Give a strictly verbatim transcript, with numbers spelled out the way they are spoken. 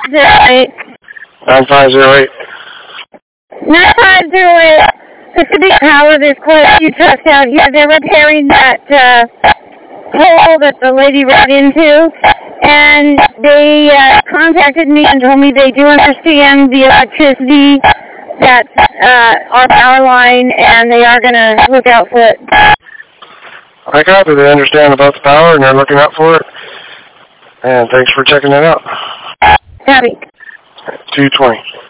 zero eight. nine five zero eight. nine five zero eight. Pacific Power, there's quite a few trucks out here. They're repairing that uh, hole that the lady ran into. And they uh, contacted me and told me they do understand the electricity that's uh, our power line, and they are going to look out for it. I copy. They understand about the power, and they're looking out for it. And thanks for checking it out. Copy. two twenty.